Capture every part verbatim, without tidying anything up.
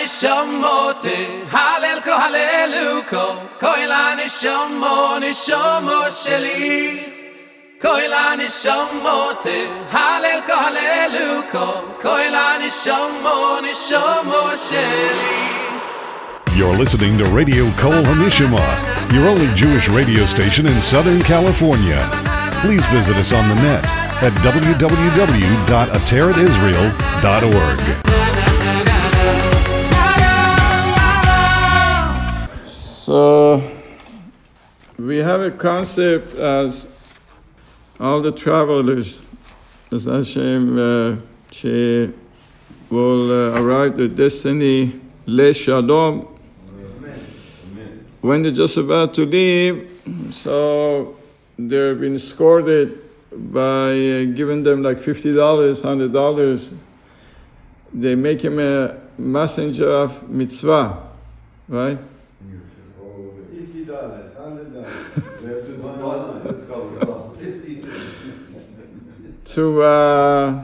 nishamote halel ko haleluko koila nishamo nishamo sheli koila nishamote halel ko haleluko koila nishamo nishamo sheli. You're listening to Radio Kol Hamishama, your only Jewish radio station in Southern California. Please visit us on the net at w w w dot ateret israel dot org. So, we have a concept as all the travelers, as Hashem, uh, she will uh, arrive to destiny, Le Shalom. When they're just about to leave, so they've been escorted by uh, giving them like fifty dollars, one hundred dollars. They make him a messenger of mitzvah, right? fifty dollars, one hundred dollars. To uh,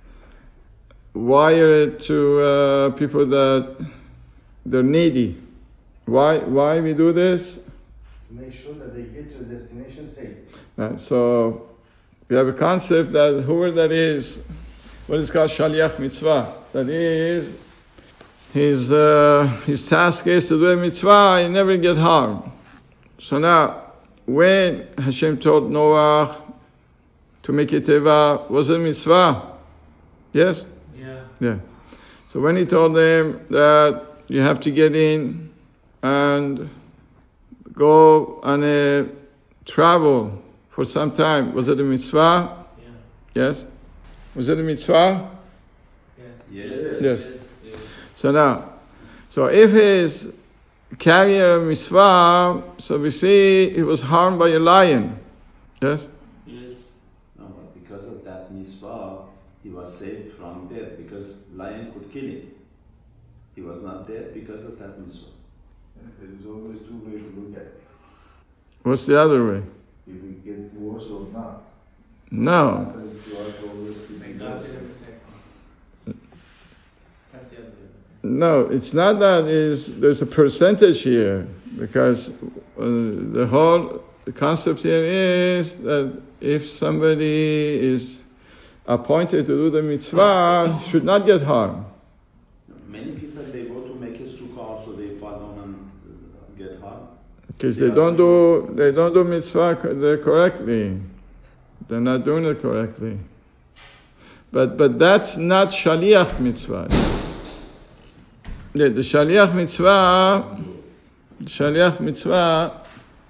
wire it to uh, people that they're needy. Why? Why we do this? To make sure that they get to the destination safe. Right, so we have a concept that whoever that is, what is called shaliach mitzvah. That is, his uh, his task is to do a mitzvah and never get harmed. So now, when Hashem told Noah to make a teva, was it a mitzvah? Yes? Yeah. Yeah. So when he told them that you have to get in and go on a travel for some time, was it a mitzvah? Yeah. Yes? Was it a mitzvah? Yes. Yes. Yes. So now, so if his carrier a mitzvah, so we see he was harmed by a lion. Yes? Yes. No, but because of that mitzvah, he was saved from death, because lion could kill him. He was not dead because of that mitzvah. There is always two ways to look at it. What's the other way? If we get worse or not. No. Happens to us always to be God's worse. gonna protect him. That's the other way. No, it's not that. Is there's a percentage here, because uh, the whole the concept here is that if somebody is appointed to do the mitzvah, should not get harmed. Many people, they go to make a sukkah, so they fall down and get harmed. Because they don't do they don't do mitzvah co- correctly. They're not doing it correctly. But but that's not shaliach mitzvah. The, the shaliach mitzvah, the shaliach mitzvah,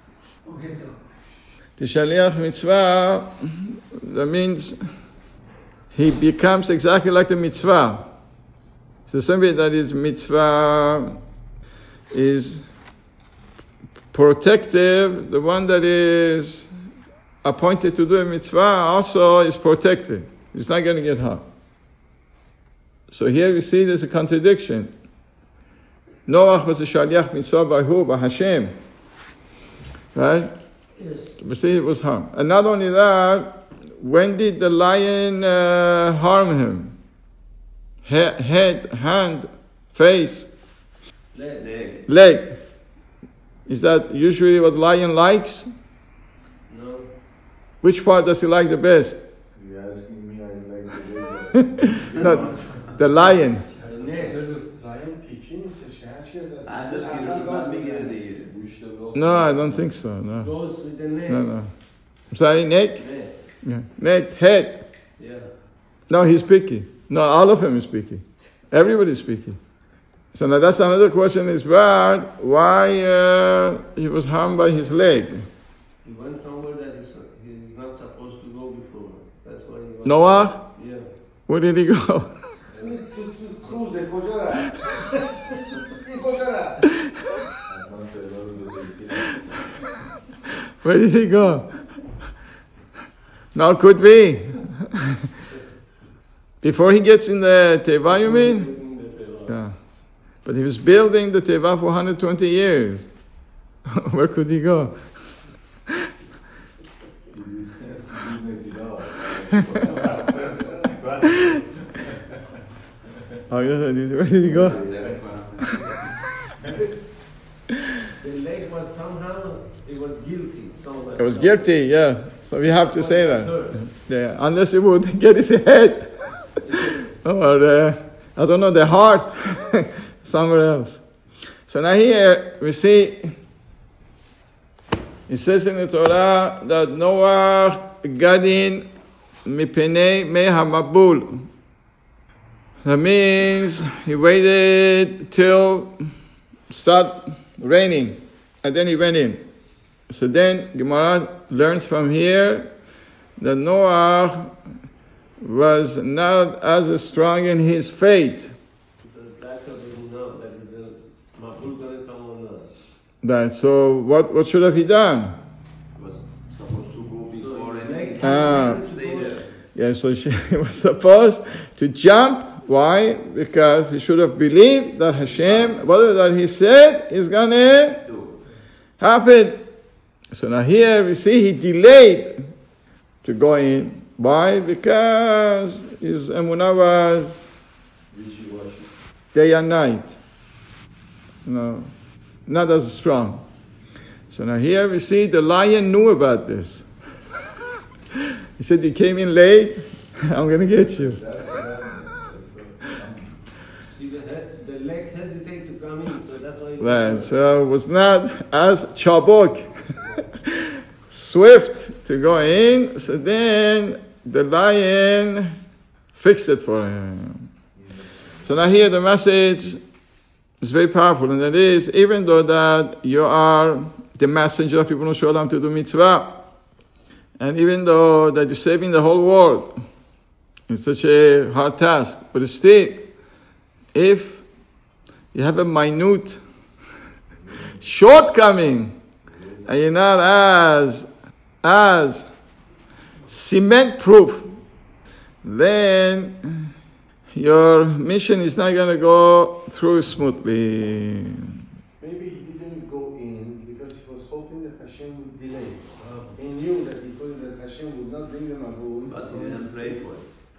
the shaliach mitzvah, that means he becomes exactly like the mitzvah. So somebody that is mitzvah is protective, the one that is appointed to do a mitzvah also is protected. He's not going to get harmed. So here we see there's a contradiction. Noah was a shaliach mitzvah by who? By Hashem. Right? Yes. We see it was harmed. And not only that, when did the lion uh, harm him? He- head, hand, face, Leg. Leg. leg. Is that usually what lion likes? No. Which part does he like the best? You're asking me, I like the way that. No, the lion. The neck. Lion peking ise her şey de. I just give you one beginning of the year. No, I don't think so. No, Goes with the neck. no, no. I'm sorry, neck? Neck. Yeah. Neck, head. Yeah. No, he's picky. No, all of them is picky. Everybody's picky. So now that's another question is bad. Why uh, he was harmed by his leg? He went somewhere that he's, he's not supposed to go before. That's why he went. Noah? Yeah. Where did he go? Cruze koca ra. İyi koca ra. Where did he go? No, could be. Before he gets in the Teva, you mean? Yeah. But he was building the Teva for one hundred twenty years. Where could he go? Oh, yeah, where did he go? The leg was somehow, it was guilty. Somewhere. It was guilty, yeah. So we have to say that. Yeah, unless he would get his head or uh, I don't know, the heart somewhere else. So now here we see, it says in the Torah that Noah got in mipenei mei hamabul. That means he waited till start raining, and then he went in. So then Gemara learns from here that Noah was not as strong in his faith. Right. So what what should have he done? He was supposed to go before and Ah. stay there. Yeah. So she was supposed to jump. Why? Because he should have believed that Hashem, whatever that he said, is gonna happen. So now here we see he delayed to go in. Why? Because his emunah was day and night. You know, not as strong. So now here we see the lion knew about this. He said, "You came in late. I'm gonna get you." See, the, head, the leg hesitated to come in, so that's why. Right. So it was not as chabok, swift to go in. So then the lion fixed it for him. So now here the message is very powerful, and that is, even though that you are the messenger of Ribono Shel Olam to do mitzvah, and even though that you're saving the whole world, it's such a hard task, but still, if you have a minute shortcoming, and you're not as, as cement-proof, then your mission is not going to go through smoothly. Maybe he didn't go in because he was hoping that Hashem would delay. He knew that he thought that Hashem would not bring them a boon. But he didn't pray for it.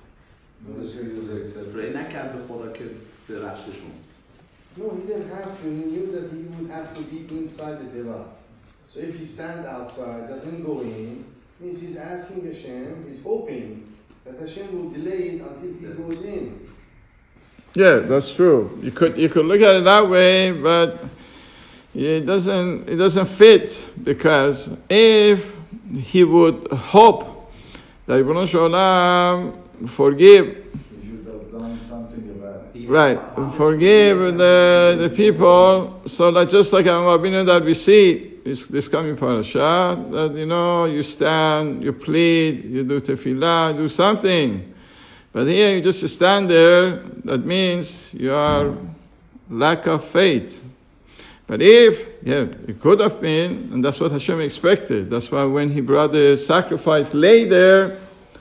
Pray نکرد به خدا که درخششون. No, he didn't have to. He knew that he would have to be inside the Teva. So if he stands outside, doesn't go in, means he's asking Hashem, he's hoping that Hashem will delay it until he goes in. Yeah, that's true. You could you could look at it that way, but it doesn't it doesn't fit, because if he would hope that Ribono Shel Olam forgive, He should have done something about it. right, forgive the the people, so that just like Rabbeinu that we see is this coming parasha, that you know you stand, you plead, you do tefillah, do something. But here you just stand there, that means you are lack of faith. But if, yeah, it could have been, and that's what Hashem expected. That's why when he brought the sacrifice later,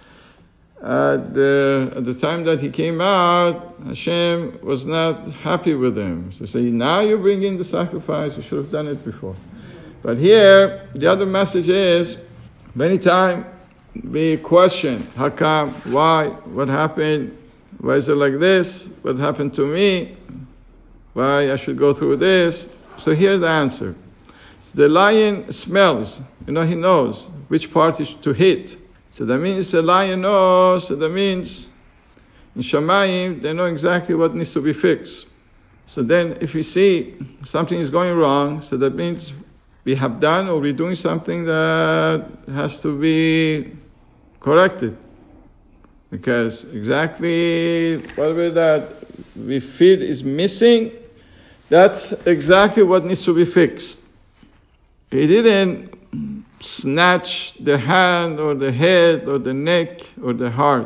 at the, at the time that he came out, Hashem was not happy with him. So say, now you bring in the sacrifice, you should have done it before. But here, the other message is, many times, we question, how come, why, what happened, why is it like this, what happened to me, why I should go through this. So here's the answer. So the lion smells, you know, he knows which part is to hit. So that means the lion knows, so that means in Shamayim, they know exactly what needs to be fixed. So then if we see something is going wrong, so that means we have done or we're doing something that has to be corrected. Because exactly whatever that we feel is missing, that's exactly what needs to be fixed. He didn't snatch the hand or the head or the neck or the heart.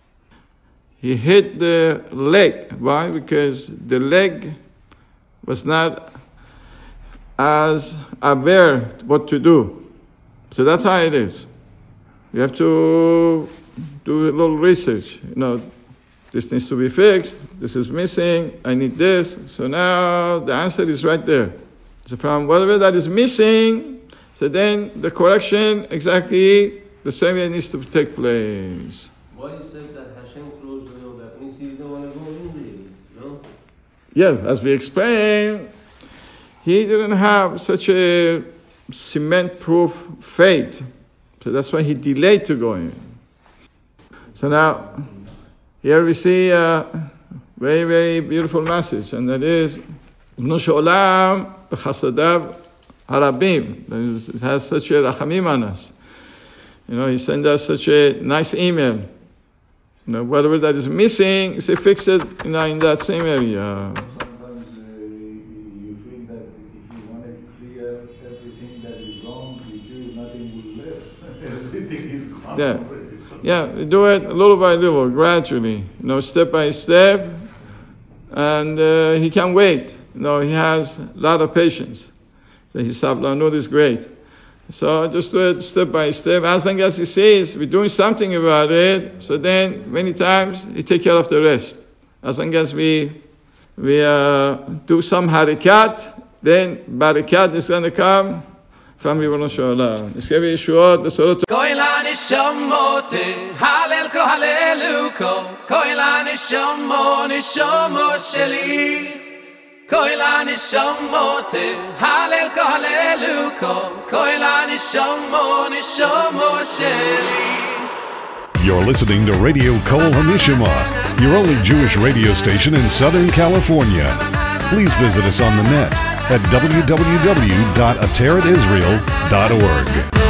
He hit the leg. Why? Because the leg was not as aware what to do. So that's how it is. You have to do a little research. You know, this needs to be fixed. This is missing. I need this. So now the answer is right there. So from whatever that is missing, so then the correction exactly the same way needs to take place. Why you said that Hashem closed the door? That means you don't want to go in there, no? yes, as we explained, he didn't have such a cement-proof faith. So that's why he delayed to go in. So now, here we see a very, very beautiful message, and that is, Ibn Shu'lam b'chasadav harabim. It has such a rachamim on us. You know, he sent us such a nice email. You know, whatever that is missing, he said, fix it, you know, in that same area. Sometimes uh, you feel that if you want to clear everything that is wrong with you, nothing will left. Everything is gone Yeah. already. Yeah, we do it little by little, gradually, you know, step by step, and uh, he can't wait. You know, he has a lot of patience. So his sablanut is great. So just do it step by step. As long as he says we're doing something about it, so then many times he take care of the rest. As long as we we uh, do some harikat, then barakat is going to come from Ribono Shel Olam. Nizke v'yeshuot b'sorot. Koila nishamot, halel ko haleluko. Koila nishamot, nishamot sheli. Koila nishamot, halel ko haleluko. Koila nishamot, nishamot sheli. You're listening to Radio Kol Hamishima, your only Jewish radio station in Southern California. Please visit us on the net at w w w dot ateret israel dot org.